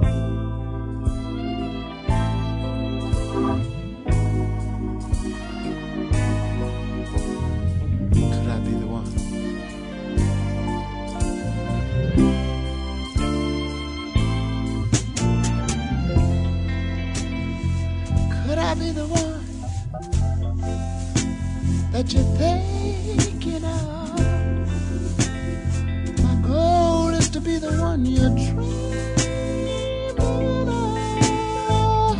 Could I be the one? Could I be the one that you're thinking of? My goal is to be the one you're dreaming of.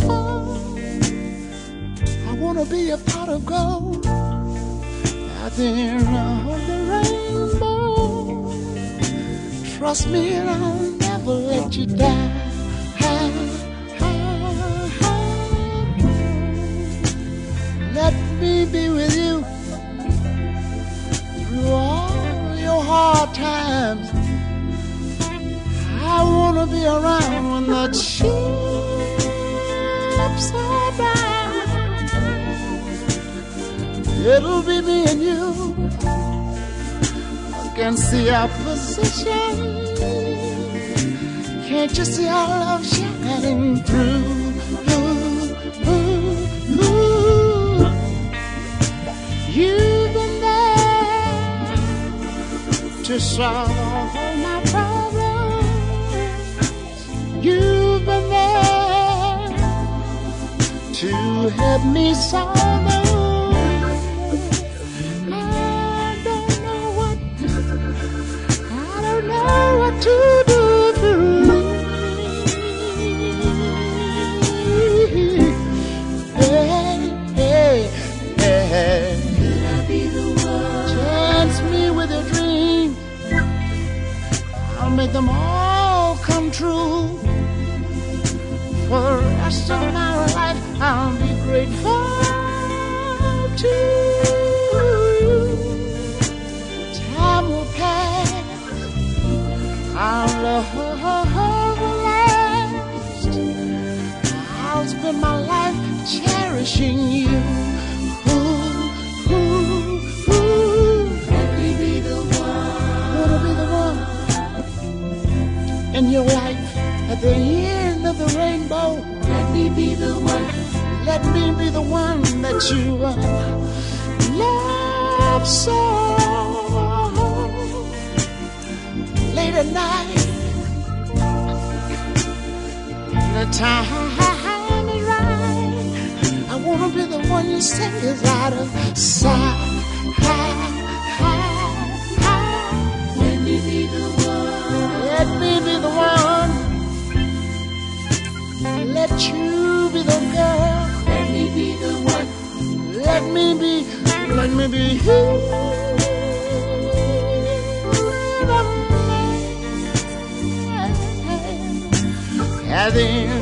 I wanna be a pot of gold out there on the rainbow. Trust me and I'll never let you down. Let me be with you through all your hard times. I wanna be around when the chips are down. It'll be me and you against the opposition. Can't you see our love shining through? You've been there to solve all my problems. You've been there to help me solve them. I don't know what to do through. Hey, hey, hey. Make them all come true. For the rest of my life I'll be grateful to you. Time will pass, our love will last. I'll spend my life cherishing you. In your life, at the end of the rainbow, let me be the one. Let me be the one that you love so. Late at night, the time is right. I wanna be the one you sing is out of sight. Let me be the one. Let me be the one. Let you be the girl. Let me be the one. Let me be you. At the end